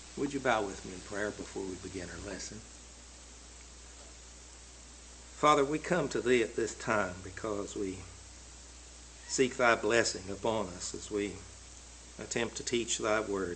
Would you bow with me in prayer before we begin our lesson? Father, we come to Thee at this time because we seek Thy blessing upon us as we attempt to teach Thy word.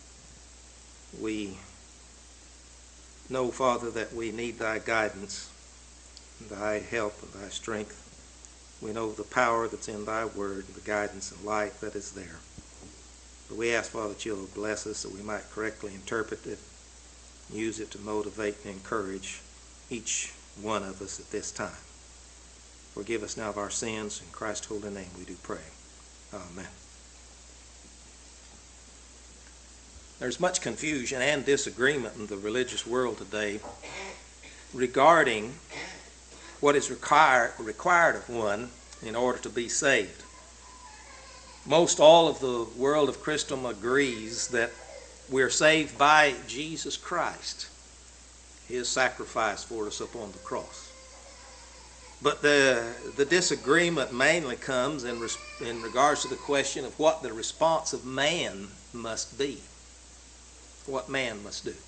We know, Father, that we need Thy guidance, Thy help, and Thy strength. We know the power that's in Thy word, and the guidance and light that is there. But we ask, Father, that You'll bless us that we might correctly interpret it, use it to motivate and encourage each one of us at this time. Forgive us now of our sins. In Christ's holy name we do pray. Amen. There's much confusion and disagreement in the religious world today regarding what is required of one in order to be saved. Most all of the world of Christendom agrees that we're saved by Jesus Christ, His sacrifice for us upon the cross. But the disagreement mainly comes in regards to the question of what the response of man must be, what man must do.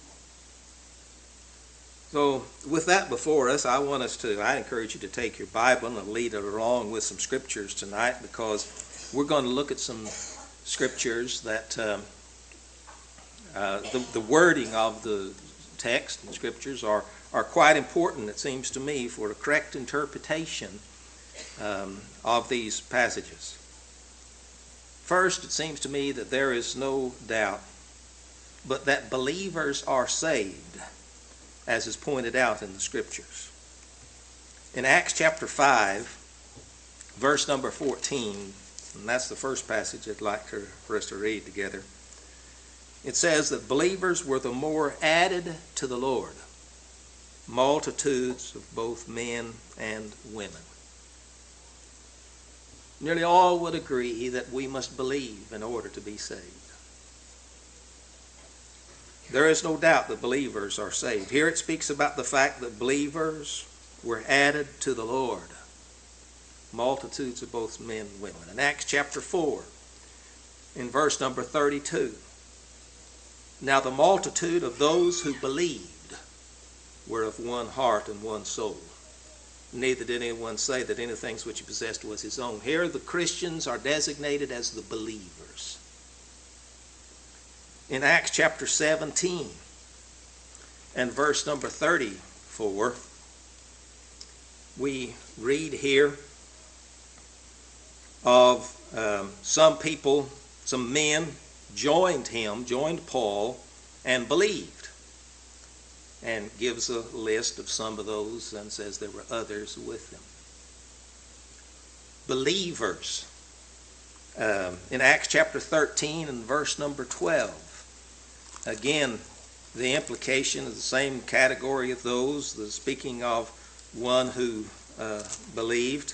So with that before us, I encourage you to take your Bible and lead it along with some scriptures tonight, because we're going to look at some scriptures that the wording of the text and scriptures are quite important, it seems to me, for a correct interpretation of these passages. First, it seems to me that there is no doubt but that believers are saved, as is pointed out in the scriptures. In Acts chapter 5, verse number 14, and that's the first passage I'd like for us to read together. It says that believers were the more added to the Lord, multitudes of both men and women. Nearly all would agree that we must believe in order to be saved. There is no doubt that believers are saved. Here it speaks about the fact that believers were added to the Lord, multitudes of both men and women. In Acts chapter 4, in verse number 32, now the multitude of those who believed were of one heart and one soul. Neither did anyone say that anything which he possessed was his own. Here the Christians are designated as the believers. In Acts chapter 17 and verse number 34, we read here of some people, some men joined Paul, and believed. And gives a list of some of those and says there were others with them. Believers. In Acts chapter 13 and verse number 12. Again, the implication is the same category of those. Speaking of one who believed.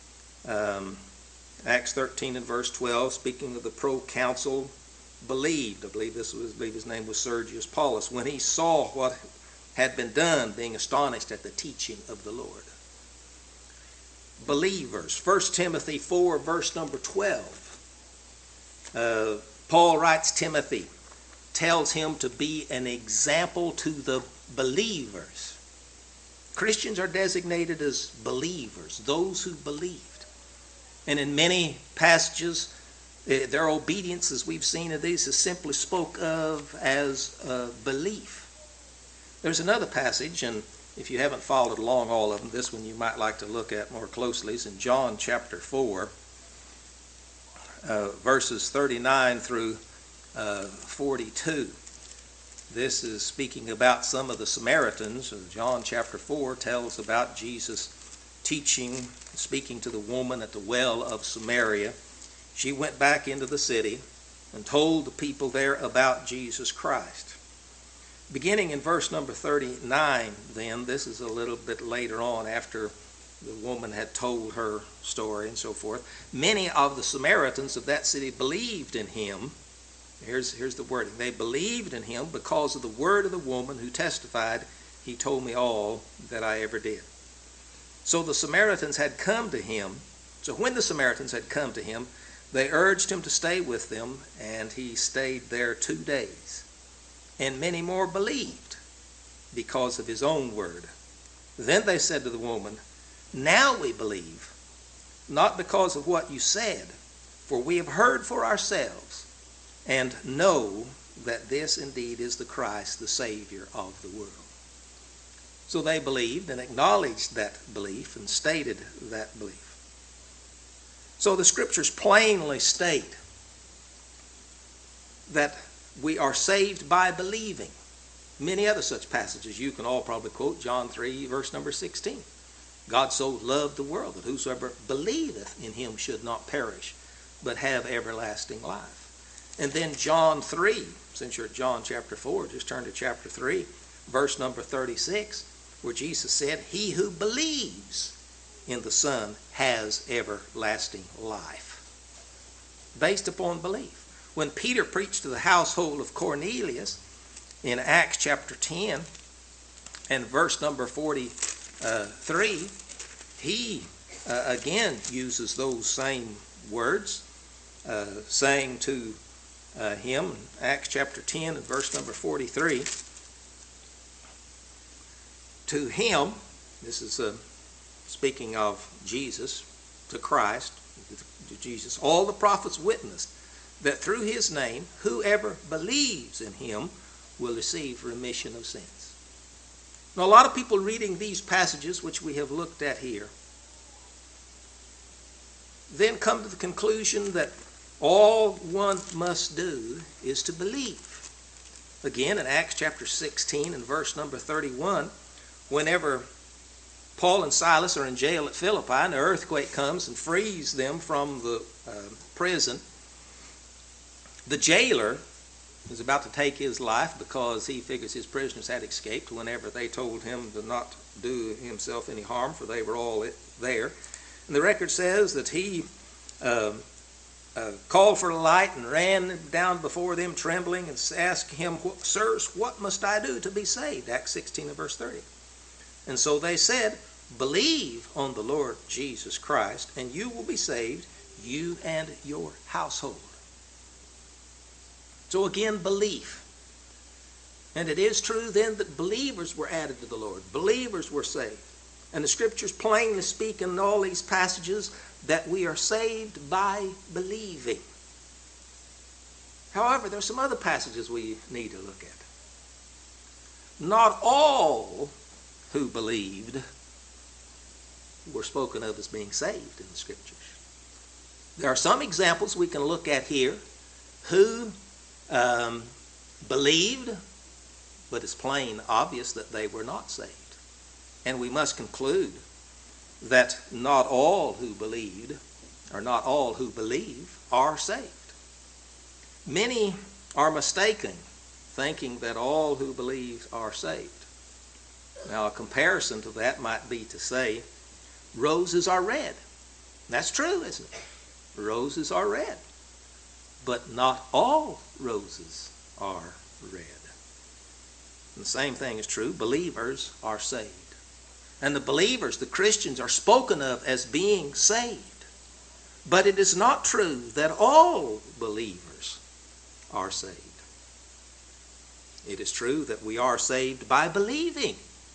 Acts 13 and verse 12, speaking of the proconsul, believed. I believe his name was Sergius Paulus, when he saw what had been done, being astonished at the teaching of the Lord. Believers. 1 Timothy 4, verse number 12. Paul writes Timothy, tells him to be an example to the believers. Christians are designated as believers, those who believed. And in many passages, their obedience, as we've seen in these, is simply spoke of as belief. There's another passage, and if you haven't followed along all of them, this one you might like to look at more closely. It's in John chapter 4, verses 39 through 42. This is speaking about some of the Samaritans. John chapter 4 tells about Jesus teaching, speaking to the woman at the well of Samaria. She went back into the city and told the people there about Jesus Christ. Beginning in verse number 39, then, this is a little bit later on after the woman had told her story and so forth. Many of the Samaritans of that city believed in him. Here's the wording. They believed in him because of the word of the woman who testified, he told me all that I ever did. So the Samaritans had come to him. So when the Samaritans had come to him, they urged him to stay with them, and he stayed there 2 days. and many more believed because of his own word. Then they said to the woman, now we believe, not because of what you said, for we have heard for ourselves, and know that this indeed is the Christ, the Savior of the world. So they believed and acknowledged that belief and stated that belief. So the scriptures plainly state that we are saved by believing. Many other such passages you can all probably quote. John 3, verse number 16. God so loved the world that whosoever believeth in him should not perish, but have everlasting life. And then John 3, since you're at John chapter 4, just turn to chapter 3, verse number 36, where Jesus said, he who believes in the Son has everlasting life. Based upon belief. When Peter preached to the household of Cornelius in Acts chapter 10 and verse number 43, he again uses those same words, saying to him in Acts chapter 10 and verse number 43, to him, this is speaking of Jesus, to Christ, to Jesus, all the prophets witnessed that through his name, whoever believes in him will receive remission of sins. Now, a lot of people reading these passages, which we have looked at here, then come to the conclusion that all one must do is to believe. Again, in Acts chapter 16 and verse number 31, whenever Paul and Silas are in jail at Philippi and the earthquake comes and frees them from the prison, the jailer is about to take his life because he figures his prisoners had escaped whenever they told him to not do himself any harm, for they were all there. And the record says that he called for a light and ran down before them trembling and asked him, sirs, what must I do to be saved? Acts 16 and verse 30. And so they said, believe on the Lord Jesus Christ, and you will be saved, you and your household. So again, belief. And it is true then that believers were added to the Lord. Believers were saved. And the scriptures plainly speak in all these passages that we are saved by believing. However, there are some other passages we need to look at. Not all who believed were spoken of as being saved in the scriptures. There are some examples we can look at here who believed, but it's plain obvious that they were not saved. And we must conclude that not all who believed, or not all who believe, are saved. Many are mistaken, thinking that all who believe are saved. Now, a comparison to that might be to say, roses are red. That's true, isn't it? Roses are red. But not all roses are red. And the same thing is true. Believers are saved. And the believers, the Christians, are spoken of as being saved. But it is not true that all believers are saved. It is true that we are saved by believing.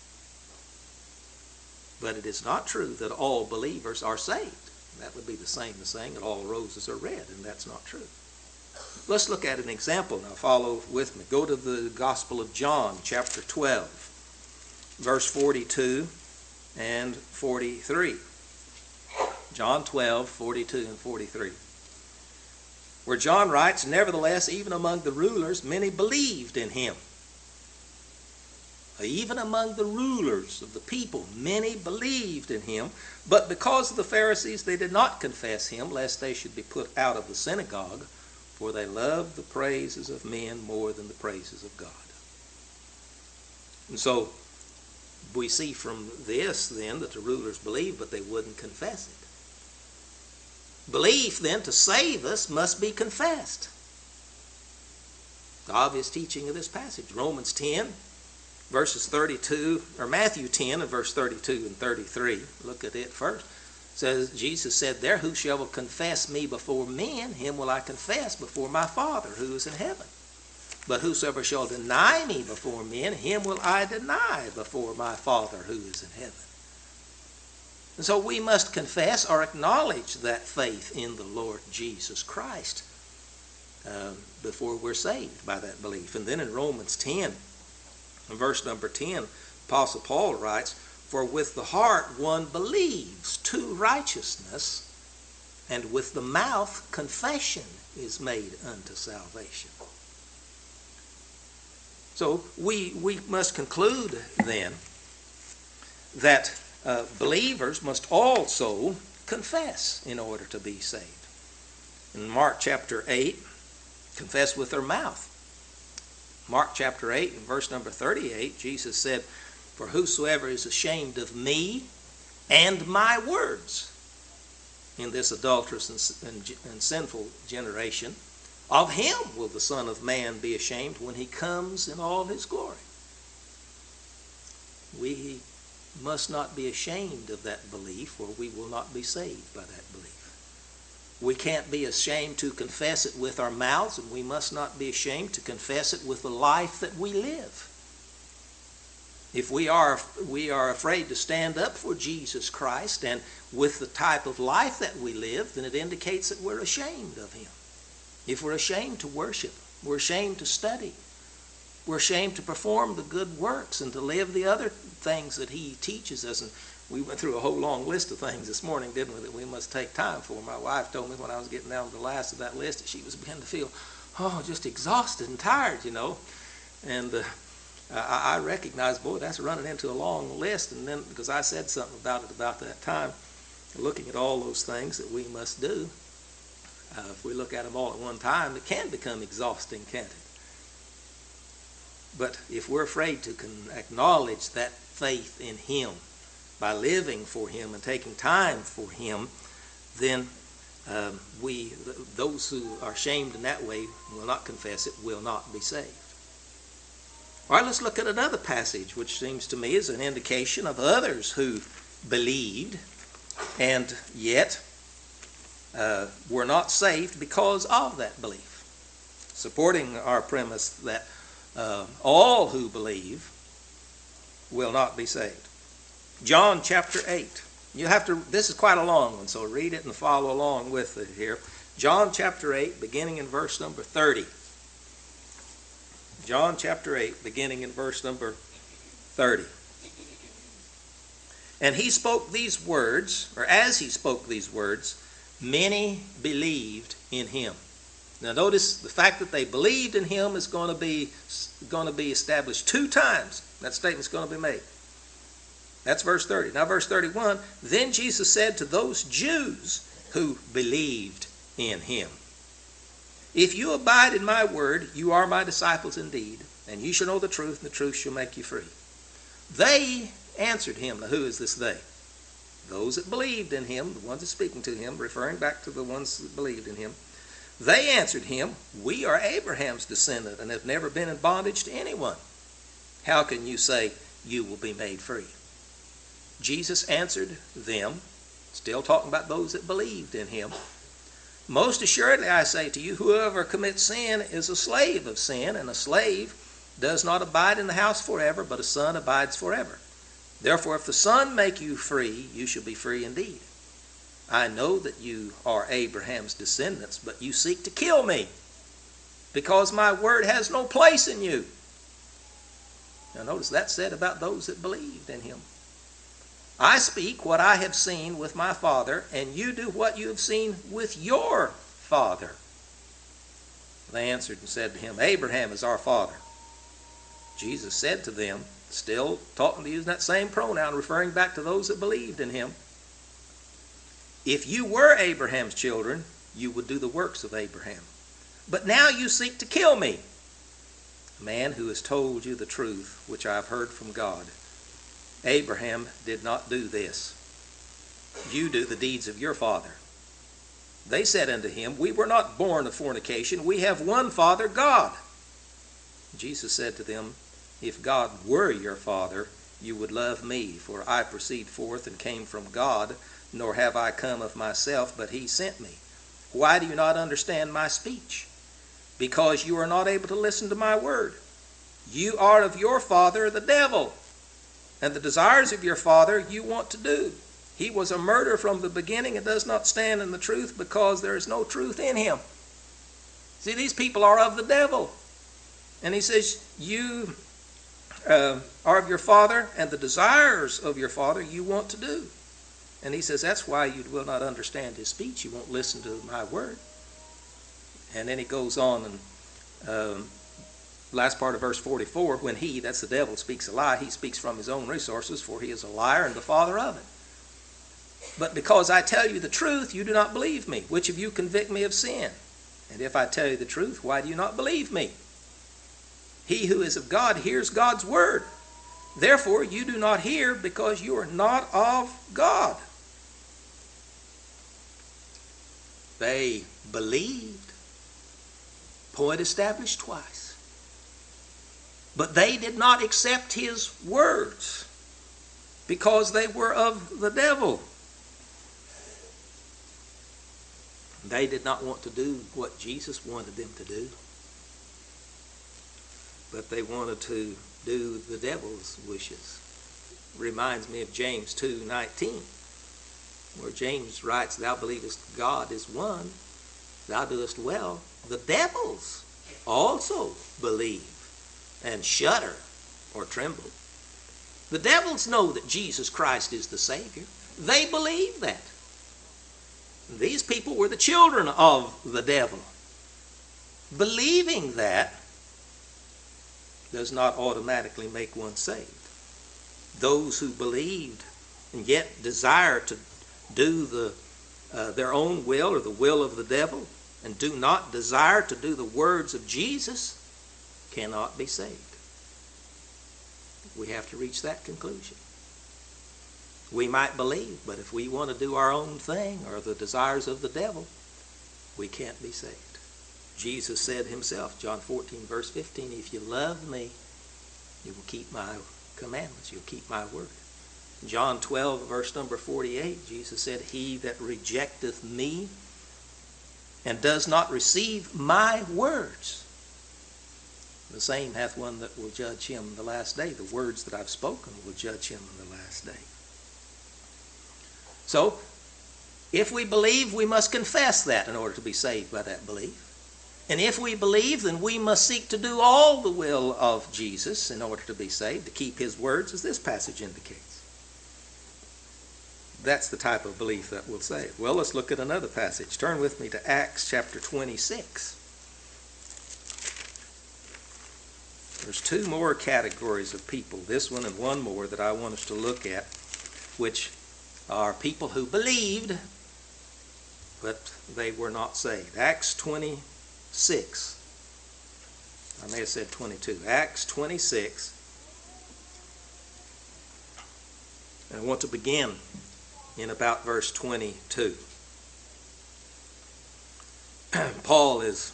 But it is not true that all believers are saved. That would be the same as saying that all roses are red, and that's not true. Let's look at an example now. Follow with me. Go to the Gospel of John, chapter 12, verse 42 and 43. John 12, 42 and 43. Where John writes, nevertheless, even among the rulers, many believed in him. Even among the rulers of the people, many believed in him. But because of the Pharisees, they did not confess him, lest they should be put out of the synagogue. For they loved the praises of men more than the praises of God. And so we see from this then that the rulers believed, but they wouldn't confess it. Belief then to save us must be confessed. The obvious teaching of this passage, Romans 10, verses 32, or Matthew 10 and verse 32 and 33. Look at it first. Says, Jesus said there, whosoever confess me before men, him will I confess before my Father who is in heaven. But whosoever shall deny me before men, him will I deny before my Father who is in heaven. And so we must confess or acknowledge that faith in the Lord Jesus Christ before we're saved by that belief. And then in Romans 10, in verse number 10, Apostle Paul writes, "For with the heart one believes to righteousness, and with the mouth confession is made unto salvation." So we must conclude then that believers must also confess in order to be saved. In Mark chapter 8, confess with their mouth. Mark chapter 8 and verse number 38, Jesus said, "For whosoever is ashamed of me and my words in this adulterous and sinful generation, of him will the Son of Man be ashamed when he comes in all his glory." We must not be ashamed of that belief, or we will not be saved by that belief. We can't be ashamed to confess it with our mouths, and we must not be ashamed to confess it with the life that we live. If we are afraid to stand up for Jesus Christ and with the type of life that we live, then it indicates that we're ashamed of him. If we're ashamed to worship, we're ashamed to study, we're ashamed to perform the good works and to live the other things that he teaches us. And we went through a whole long list of things this morning, didn't we, that we must take time for. My wife told me when I was getting down to the last of that list that she was beginning to feel, just exhausted and tired, And I recognized, boy, that's running into a long list. And then, because I said something about it about that time, looking at all those things that we must do, if we look at them all at one time, it can become exhausting, can't it? But if we're afraid to acknowledge that faith in him by living for him and taking time for him, then those who are shamed in that way will not confess it, will not be saved. All right, let's look at another passage, which seems to me is an indication of others who believed and yet were not saved because of that belief, supporting our premise that all who believe will not be saved. John chapter 8. This is quite a long one, so read it and follow along with it here. John chapter 8, beginning in verse number 30. John chapter 8, beginning in verse number 30. "And he spoke these words, or as he spoke these words, many believed in him." Now notice the fact that they believed in him is going to be established 2 times. That statement's going to be made. That's verse 30. Now verse 31, "Then Jesus said to those Jews who believed in him, If you abide in my word, you are my disciples indeed, and you shall know the truth, and the truth shall make you free. They answered him." Now who is this they? Those that believed in him, the ones that are speaking to him, referring back to the ones that believed in him. "They answered him, We are Abraham's descendant and have never been in bondage to anyone. How can you say you will be made free?" Jesus answered them, still talking about those that believed in him, "Most assuredly I say to you, whoever commits sin is a slave of sin, and a slave does not abide in the house forever, but a son abides forever. Therefore, if the Son make you free, you shall be free indeed. I know that you are Abraham's descendants, but you seek to kill me, because my word has no place in you." Now notice that said about those that believed in him. "I speak what I have seen with my father, and you do what you have seen with your father." They answered and said to him, "Abraham is our father." Jesus said to them, still talking to using that same pronoun, referring back to those that believed in him, "If you were Abraham's children, you would do the works of Abraham. But now you seek to kill me, a man who has told you the truth, which I have heard from God. Abraham did not do this. You do the deeds of your father." They said unto him, "We were not born of fornication. We have one Father, God." Jesus said to them, "If God were your father, you would love me, for I proceed forth and came from God, nor have I come of myself, but he sent me. Why do you not understand my speech? because you are not able to listen to my word. You are of your father, the devil, and the desires of your father you want to do. He was a murderer from the beginning and does not stand in the truth because there is no truth in him. See, these people are of the devil. And he says, you are of your father, and the desires of your father you want to do. And he says, that's why you will not understand his speech. You won't listen to my word. And then he goes on, and last part of verse 44, when he, that's the devil, speaks a lie, he speaks from his own resources, for he is a liar and the father of it. But because I tell you the truth, you do not believe me. Which of you convict me of sin? And if I tell you the truth, why do you not believe me? He who is of God hears God's word. Therefore you do not hear, because you are not of God. They believed. Point established twice. But they did not accept his words because they were of the devil. They did not want to do what Jesus wanted them to do, but they wanted to do the devil's wishes. Reminds me of James 2:19, where James writes, thou believest God is one, thou doest well. The devils also believe and shudder or tremble. The devils know that Jesus Christ is the Savior. They believe that. These people were the children of the devil. Believing that does not automatically make one saved. Those who believed and yet desire to do their own will or the will of the devil and do not desire to do the words of Jesus cannot be saved. We have to reach that conclusion. We might believe, but if we want to do our own thing or the desires of the devil, we can't be saved. Jesus said himself, John 14, verse 15, if you love me, you will keep my commandments, you'll keep my word. John 12, verse number 48, Jesus said, he that rejecteth me and does not receive my words, the same hath one that will judge him in the last day. The words that I've spoken will judge him in the last day. So, if we believe, we must confess that in order to be saved by that belief. And if we believe, then we must seek to do all the will of Jesus in order to be saved, to keep his words, as this passage indicates. That's the type of belief that will save. Well, let's look at another passage. Turn with me to Acts chapter 26. There's two more categories of people, this one and one more, that I want us to look at, which are people who believed, but they were not saved. Acts 26. I may have said 22. Acts 26. And I want to begin in about verse 22. Paul is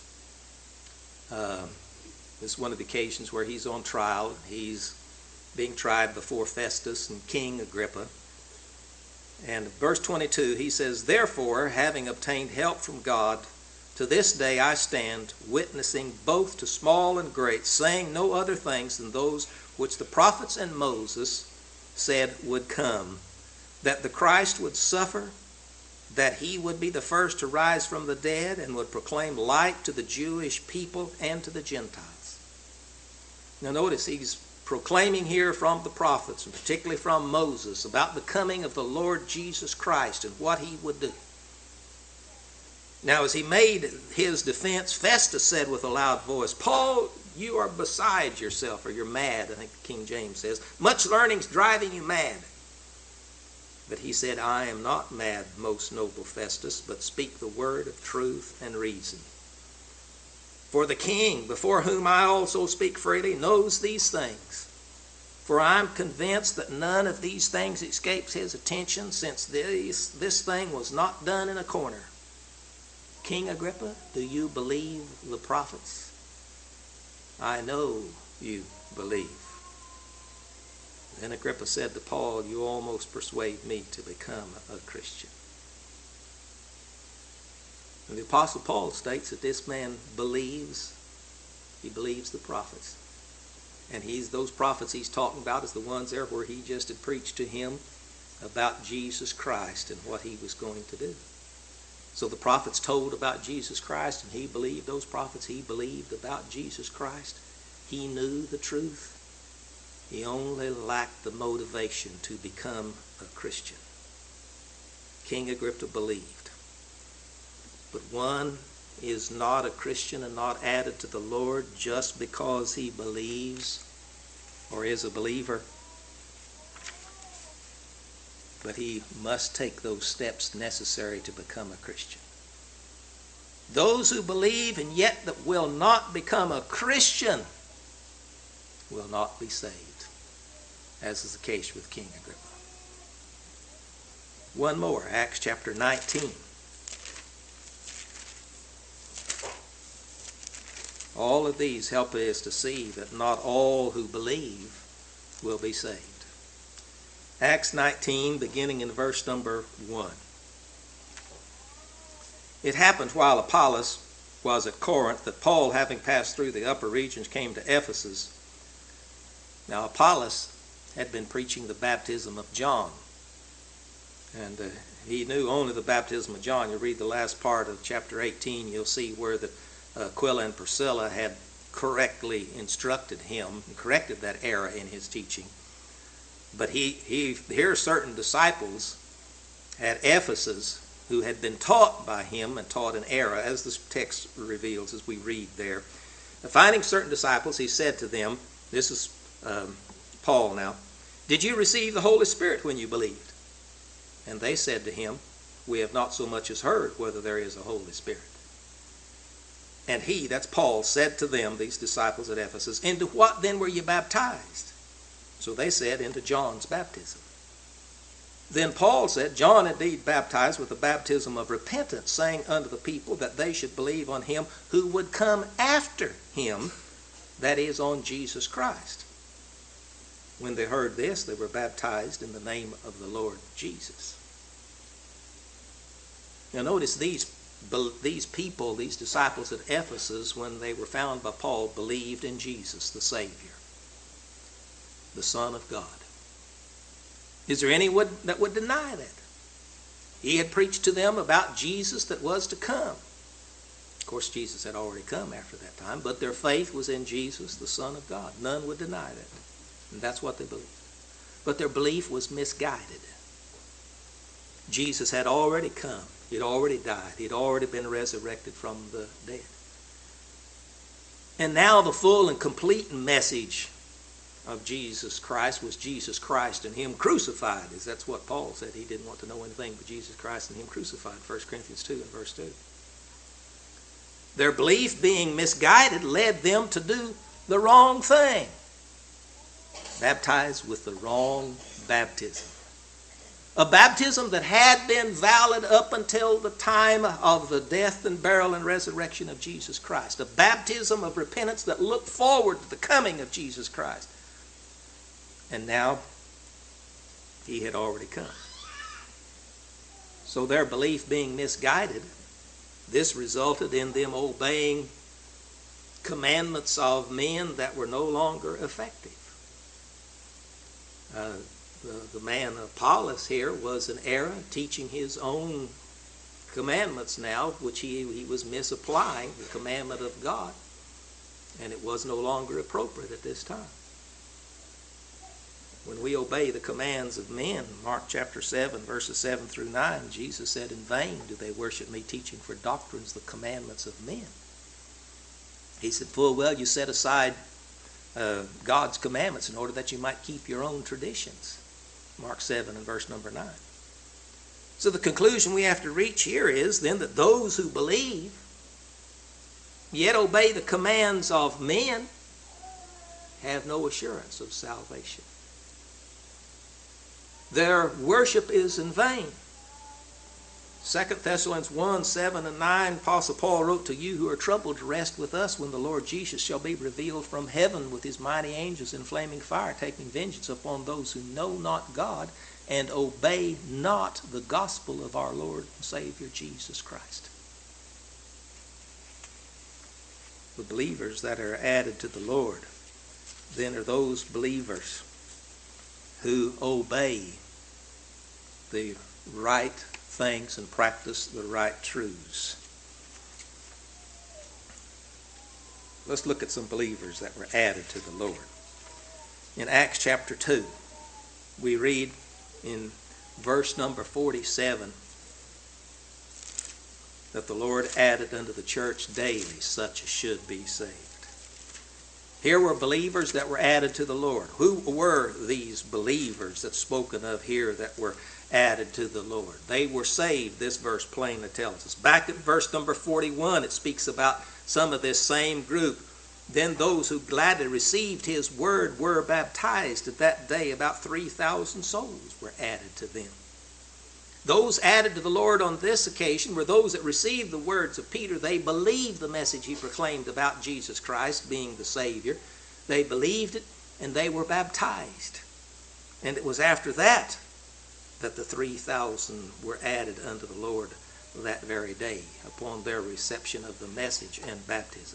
one of the occasions where he's on trial. He's being tried before Festus and King Agrippa. And verse 22, he says, therefore, having obtained help from God, to this day I stand, witnessing both to small and great, saying no other things than those which the prophets and Moses said would come, that the Christ would suffer, that he would be the first to rise from the dead, and would proclaim light to the Jewish people and to the Gentiles. Now notice, he's proclaiming here from the prophets, and particularly from Moses, about the coming of the Lord Jesus Christ and what he would do. Now, as he made his defense, Festus said with a loud voice, Paul, you are beside yourself, or you're mad, I think King James says. Much learning's driving you mad. But he said, I am not mad, most noble Festus, but speak the word of truth and reason. For the king, before whom I also speak freely, knows these things. For I am convinced that none of these things escapes his attention, since this thing was not done in a corner. King Agrippa, do you believe the prophets? I know you believe. Then Agrippa said to Paul, you almost persuade me to become a Christian. And the Apostle Paul states that this man believes, he believes the prophets. And those prophets he's talking about is the ones there where he just had preached to him about Jesus Christ and what he was going to do. So the prophets told about Jesus Christ, and he believed those prophets. He believed about Jesus Christ. He knew the truth. He only lacked the motivation to become a Christian. King Agrippa believed. But one is not a Christian and not added to the Lord just because he believes or is a believer. But he must take those steps necessary to become a Christian. Those who believe and yet that will not become a Christian will not be saved, as is the case with King Agrippa. One more, Acts chapter 19. All of these help us to see that not all who believe will be saved. Acts 19, beginning in verse number 1. It happened while Apollos was at Corinth that Paul, having passed through the upper regions, came to Ephesus. Now Apollos had been preaching the baptism of John. And he knew only the baptism of John. You read the last part of chapter 18, you'll see where the Aquila and Priscilla had correctly instructed him and corrected that error in his teaching. But here are certain disciples at Ephesus who had been taught by him and taught in error, as the text reveals as we read there. Finding certain disciples, he said to them, this is Paul now, "Did you receive the Holy Spirit when you believed?" And they said to him, "We have not so much as heard whether there is a Holy Spirit." And he, that's Paul, said to them, these disciples at Ephesus, "Into what then were you baptized?" So they said, "Into John's baptism." Then Paul said, "John indeed baptized with the baptism of repentance, saying unto the people that they should believe on him who would come after him, that is, on Jesus Christ." When they heard this, they were baptized in the name of the Lord Jesus. Now notice these people, these disciples at Ephesus, when they were found by Paul, believed in Jesus, the Savior, the Son of God. Is there anyone that would deny that? He had preached to them about Jesus that was to come. Of course, Jesus had already come after that time, but their faith was in Jesus, the Son of God. None would deny that. And that's what they believed. But their belief was misguided. Jesus had already come. He had already died. He had already been resurrected from the dead. And now the full and complete message of Jesus Christ was Jesus Christ and him crucified. That's what Paul said. He didn't want to know anything but Jesus Christ and him crucified. 1 Corinthians 2 and verse 2. Their belief being misguided led them to do the wrong thing. Baptized with the wrong baptism. A baptism that had been valid up until the time of the death and burial and resurrection of Jesus Christ. A baptism of repentance that looked forward to the coming of Jesus Christ. And now he had already come. So their belief being misguided, this resulted in them obeying commandments of men that were no longer effective. The man Apollos here was in error, teaching his own commandments now, which he was misapplying the commandment of God, and it was no longer appropriate at this time. When we obey the commands of men, Mark chapter 7, verses 7 through 9, Jesus said, "In vain do they worship me, teaching for doctrines the commandments of men." He said, "Full well you set aside God's commandments in order that you might keep your own traditions." Mark 7 and verse number 9. So the conclusion we have to reach here is then that those who believe yet obey the commands of men have no assurance of salvation. Their worship is in vain. 2 Thessalonians 1, 7 and 9, Apostle Paul wrote, "To you who are troubled, to rest with us when the Lord Jesus shall be revealed from heaven with his mighty angels in flaming fire, taking vengeance upon those who know not God and obey not the gospel of our Lord and Savior Jesus Christ." the believers that are added to the Lord, then are those believers who obey the right things and practice the right truths. Let's look at some believers that were added to the Lord. In Acts chapter 2, we read in verse number 47 that the Lord added unto the church daily such as should be saved. Here were believers that were added to the Lord. Who were these believers that's spoken of here that were added to the Lord? They were saved, this verse plainly tells us. Back at verse number 41, it speaks about some of this same group. Then those who gladly received his word were baptized. At that day, about 3,000 souls were added to them. Those added to the Lord on this occasion were those that received the words of Peter. They believed the message he proclaimed about Jesus Christ being the Savior. They believed it, and they were baptized. And it was after that that the 3,000 were added unto the Lord that very day upon their reception of the message and baptism.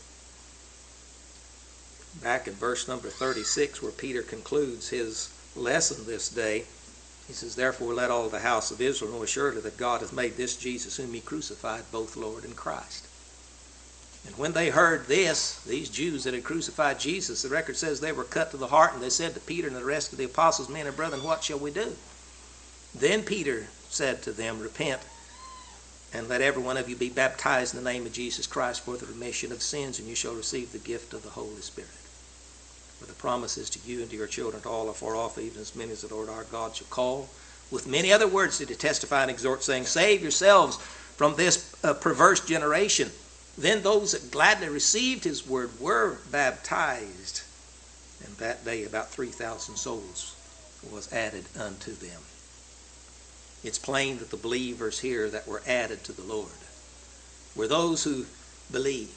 Back in verse number 36, where Peter concludes his lesson this day, he says, Therefore let all the house of Israel know assuredly that God hath made this Jesus whom he crucified both Lord and Christ. And when they heard this, these Jews that had crucified Jesus, the record says they were cut to the heart, and they said to Peter and the rest of the apostles, Men and brethren, what shall we do? Then Peter said to them, Repent, and let every one of you be baptized in the name of Jesus Christ for the remission of sins, and you shall receive the gift of the Holy Spirit. For the promise is to you and to your children, to all afar off, even as many as the Lord our God shall call. With many other words did he testify and exhort, saying, Save yourselves from this perverse generation. Then those that gladly received his word were baptized. And that day about 3,000 souls was added unto them. It's plain that the believers here that were added to the Lord were those who believed.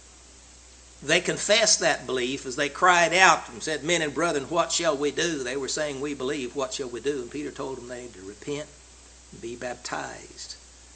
They confessed that belief as they cried out and said, Men and brethren, what shall we do? They were saying, We believe, what shall we do? And Peter told them they had to repent and be baptized.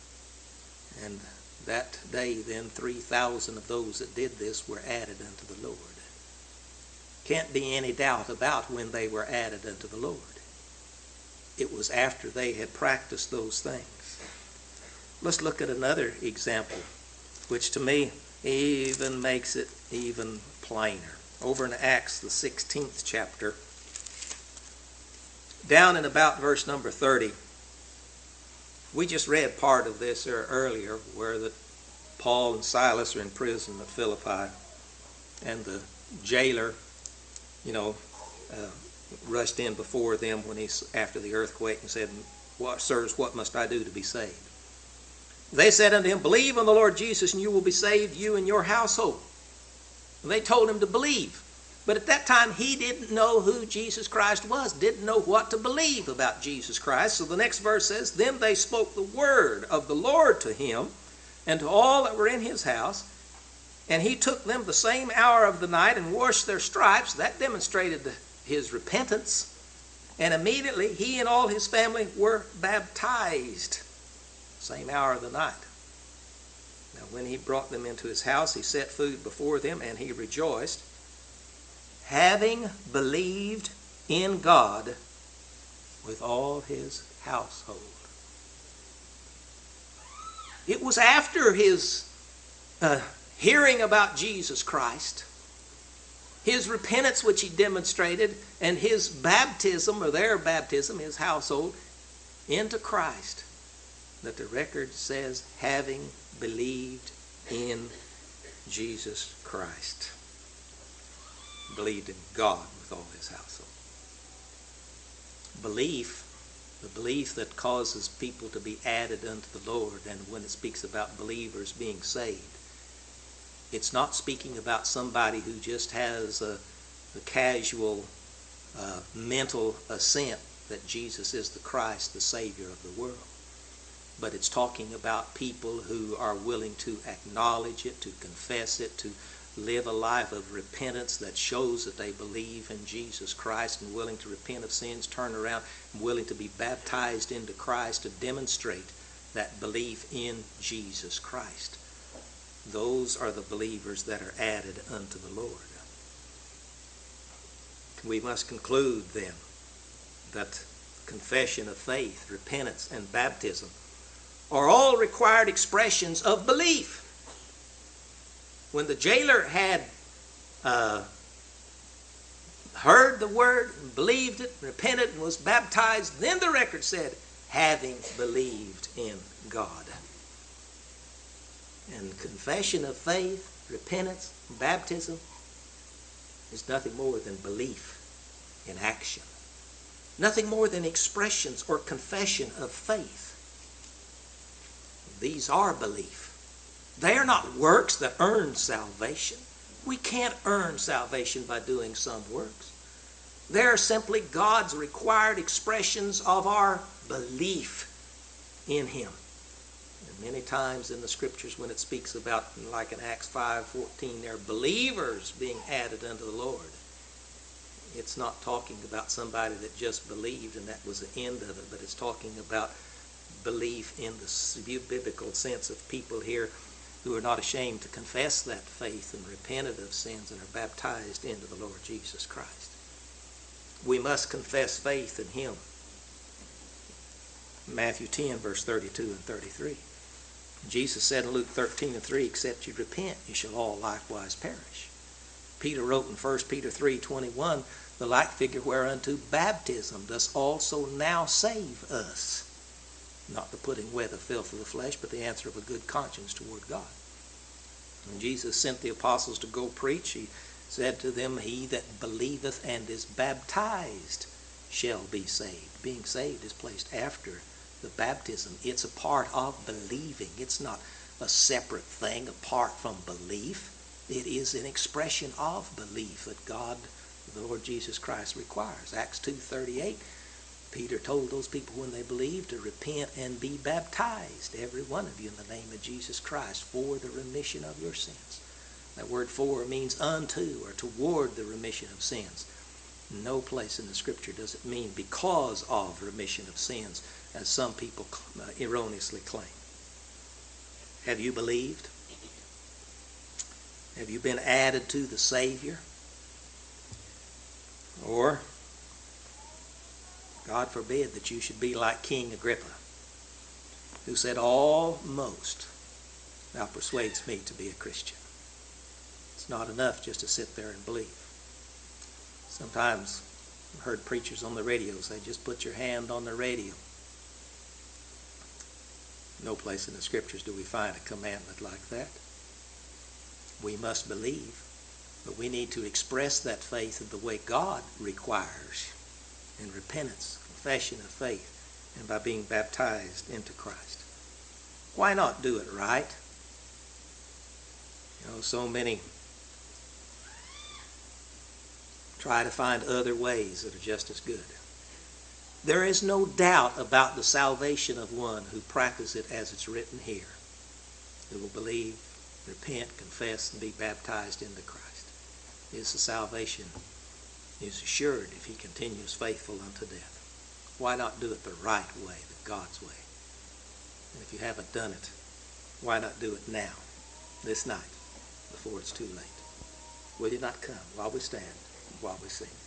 And that day then 3,000 of those that did this were added unto the Lord. Can't be any doubt about when they were added unto the Lord. It was after they had practiced those things. Let's look at another example, which to me even makes it even plainer. Over in Acts, the 16th chapter, down in about verse number 30, we just read part of this earlier, where Paul and Silas are in prison at Philippi, and the jailer, rushed in before them when after the earthquake and said, Sirs, what must I do to be saved? They said unto him, Believe on the Lord Jesus, and you will be saved, you and your household. And they told him to believe. But at that time, he didn't know who Jesus Christ was, didn't know what to believe about Jesus Christ. So the next verse says, Then they spoke the word of the Lord to him and to all that were in his house. And he took them the same hour of the night and washed their stripes. That demonstrated his repentance. And immediately he and all his family were baptized. Same hour of the night. Now when he brought them into his house, he set food before them, and he rejoiced, having believed in God with all his household. It was after his hearing about Jesus Christ, his repentance which he demonstrated, and his baptism, or their baptism, his household, into Christ, that the record says, having believed in Jesus Christ. Believed in God with all his household. Belief, the belief that causes people to be added unto the Lord, and when it speaks about believers being saved, it's not speaking about somebody who just has a casual mental assent that Jesus is the Christ, the Savior of the world. But it's talking about people who are willing to acknowledge it, to confess it, to live a life of repentance that shows that they believe in Jesus Christ, and willing to repent of sins, turn around, and willing to be baptized into Christ to demonstrate that belief in Jesus Christ. Those are the believers that are added unto the Lord. We must conclude then that confession of faith, repentance, and baptism are all required expressions of belief. When the jailer had heard the word, and believed it, repented, and was baptized, then the record said, having believed in God. And confession of faith, repentance, baptism is nothing more than belief in action. Nothing more than expressions or confession of faith. These are belief. They are not works that earn salvation. We can't earn salvation by doing some works. They are simply God's required expressions of our belief in Him. And many times in the Scriptures when it speaks about, like in Acts 5:14, there are believers being added unto the Lord. It's not talking about somebody that just believed and that was the end of it, but it's talking about belief in the biblical sense of people here who are not ashamed to confess that faith and repented of sins and are baptized into the Lord Jesus Christ. We must confess faith in Him. Matthew 10, verse 32 and 33. Jesus said in Luke 13:3, except you repent, you shall all likewise perish. Peter wrote in 1 Peter 3:21, the like figure whereunto baptism does also now save us. Not the putting away the filth of the flesh, but the answer of a good conscience toward God. When Jesus sent the apostles to go preach, He said to them, he that believeth and is baptized shall be saved. Being saved is placed after the baptism. It's a part of believing. It's not a separate thing apart from belief. It is an expression of belief that God, the Lord Jesus Christ, requires. Acts 2:38, Peter told those people when they believed to repent and be baptized, every one of you, in the name of Jesus Christ, for the remission of your sins. That word for means unto or toward the remission of sins. No place in the Scripture does it mean because of remission of sins, as some people erroneously claim. Have you believed? Have you been added to the Savior? Or, God forbid that you should be like King Agrippa, who said, almost thou persuades me to be a Christian. It's not enough just to sit there and believe. Sometimes I've heard preachers on the radio say, just put your hand on the radio. No place in the Scriptures do we find a commandment like that. We must believe, but we need to express that faith in the way God requires, in repentance, confession of faith, and by being baptized into Christ. Why not do it right? So many try to find other ways that are just as good. There is no doubt about the salvation of one who practices it as it's written here, who will believe, repent, confess, and be baptized into Christ. His salvation is assured if he continues faithful unto death. Why not do it the right way, the God's way? And if you haven't done it, why not do it now, this night, before it's too late? Will you not come while we stand, while we sing?